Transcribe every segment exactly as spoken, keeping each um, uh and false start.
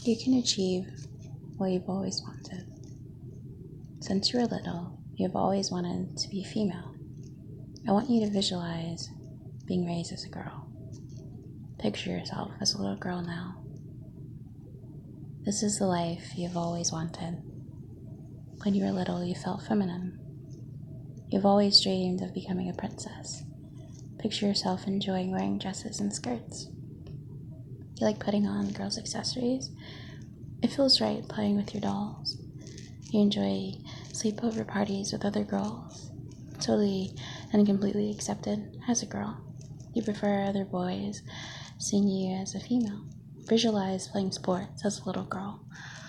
You can achieve what you've always wanted. Since you were little, you've always wanted to be female. I want you to visualize being raised as a girl. Picture yourself as a little girl now. This is the life you've always wanted. When you were little, you felt feminine. You've always dreamed of becoming a princess. Picture yourself enjoying wearing dresses and skirts. You like putting on girls' accessories. It feels right playing with your dolls. You enjoy sleepover parties with other girls. Totally and completely accepted as a girl. You prefer other boys seeing you as a female. Visualize playing sports as a little girl.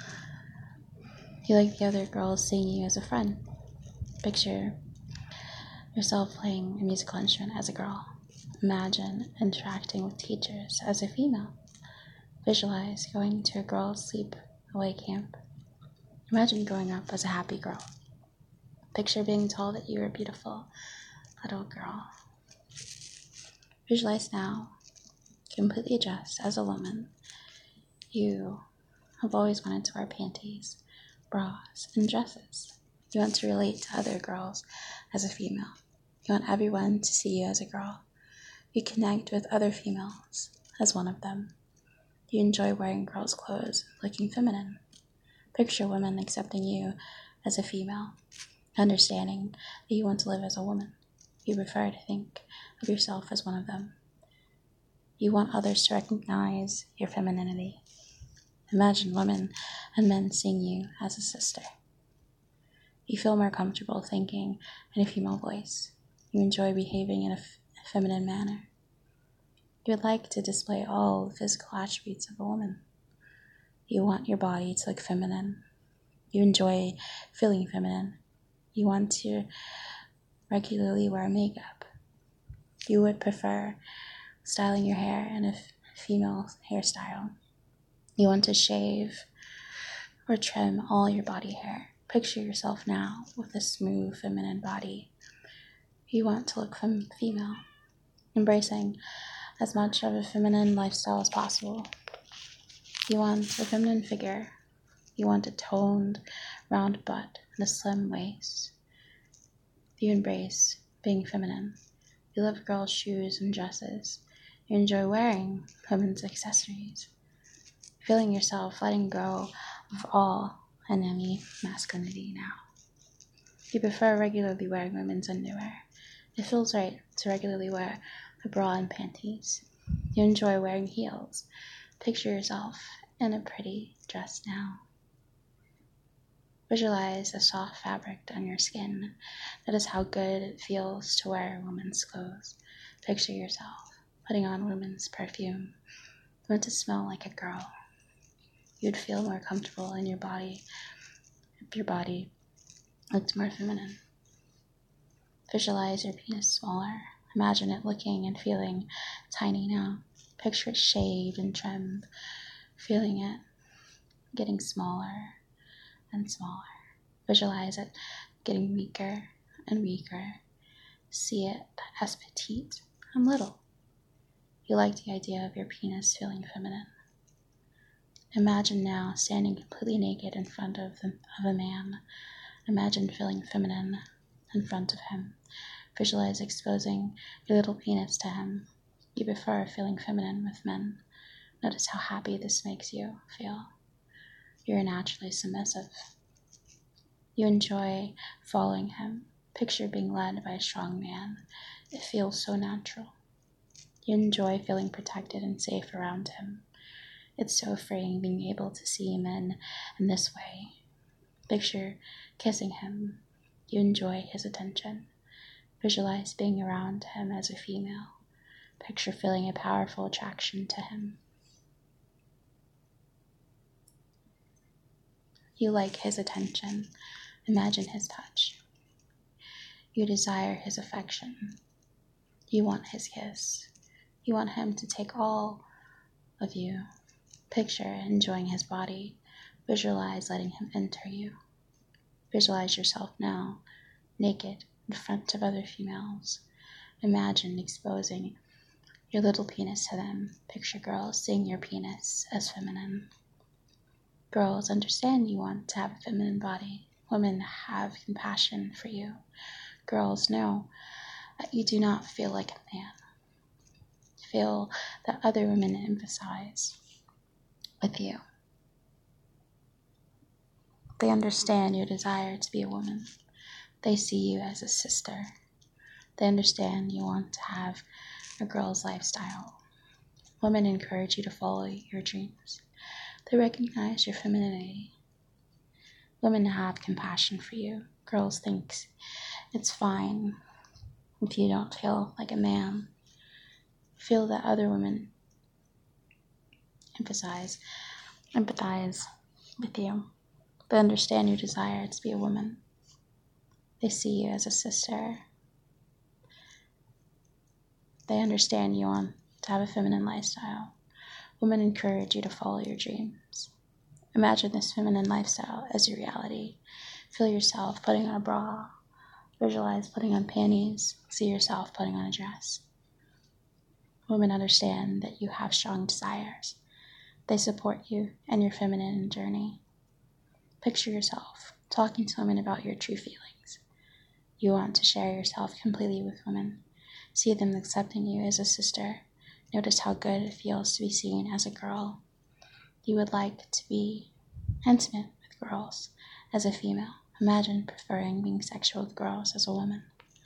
You like the other girls seeing you as a friend. Picture yourself playing a musical instrument as a girl. Imagine interacting with teachers as a female. Visualize going to a girls' sleep-away camp. Imagine growing up as a happy girl. Picture being told that you are a beautiful little girl. Visualize now, completely dressed as a woman. You have always wanted to wear panties, bras, and dresses. You want to relate to other girls as a female. You want everyone to see you as a girl. You connect with other females as one of them. You enjoy wearing girls' clothes, looking feminine. Picture women accepting you as a female, understanding that you want to live as a woman. You prefer to think of yourself as one of them. You want others to recognize your femininity. Imagine women and men seeing you as a sister. You feel more comfortable thinking in a female voice. You enjoy behaving in a, f- a feminine manner. You would like to display all the physical attributes of a woman. You want your body to look feminine. You enjoy feeling feminine. You want to regularly wear makeup. You would prefer styling your hair in a f- female hairstyle. You want to shave or trim all your body hair. Picture yourself now with a smooth feminine body. You want to look fem- female, embracing as much of a feminine lifestyle as possible. You want a feminine figure. You want a toned, round butt and a slim waist. You embrace being feminine. You love girls' shoes and dresses. You enjoy wearing women's accessories. Feeling yourself letting go of all and any masculinity now. You prefer regularly wearing women's underwear. It feels right to regularly wear a bra and panties. You enjoy wearing heels. Picture yourself in a pretty dress now. Visualize a soft fabric on your skin. That is how good it feels to wear women's clothes. Picture yourself putting on women's perfume. You want to smell like a girl. You'd feel more comfortable in your body if your body looked more feminine. Visualize your penis smaller. Imagine it looking and feeling tiny now. Picture it shaved and trimmed, feeling it getting smaller and smaller. Visualize it getting weaker and weaker. See it as petite and little. You like the idea of your penis feeling feminine. Imagine now standing completely naked in front of, the, of a man. Imagine feeling feminine in front of him. Visualize exposing your little penis to him. You prefer feeling feminine with men. Notice how happy this makes you feel. You're naturally submissive. You enjoy following him. Picture being led by a strong man. It feels so natural. You enjoy feeling protected and safe around him. It's so freeing being able to see men in this way. Picture kissing him. You enjoy his attention. Visualize being around him as a female. Picture feeling a powerful attraction to him. You like his attention. Imagine his touch. You desire his affection. You want his kiss. You want him to take all of you. Picture enjoying his body. Visualize letting him enter you. Visualize yourself now, naked in front of other females. Imagine exposing your little penis to them. Picture girls seeing your penis as feminine. Girls, understand you want to have a feminine body. Women, have compassion for you. Girls, know that you do not feel like a man. Feel that other women emphasize with you. They understand your desire to be a woman. They see you as a sister. They understand you want to have a girl's lifestyle. Women encourage you to follow your dreams. They recognize your femininity. Women have compassion for you. Girls think it's fine if you don't feel like a man. Feel that other women emphasize, empathize with you. They understand your desire to be a woman. They see you as a sister. They understand you want to have a feminine lifestyle. Women encourage you to follow your dreams. Imagine this feminine lifestyle as your reality. Feel yourself putting on a bra. Visualize putting on panties. See yourself putting on a dress. Women understand that you have strong desires. They support you and your feminine journey. Picture yourself talking to women about your true feelings. You want to share yourself completely with women. See them accepting you as a sister. Notice how good it feels to be seen as a girl. You would like to be intimate with girls as a female. Imagine preferring being sexual with girls as a woman.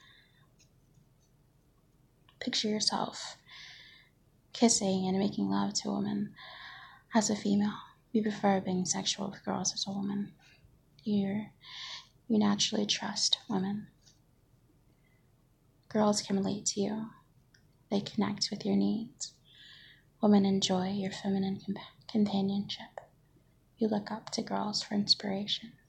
Picture yourself kissing and making love to a woman as a female. You prefer being sexual with girls as a woman. You're, you naturally trust women. Girls can relate to you. They connect with your needs. Women enjoy your feminine comp- companionship. You look up to girls for inspiration.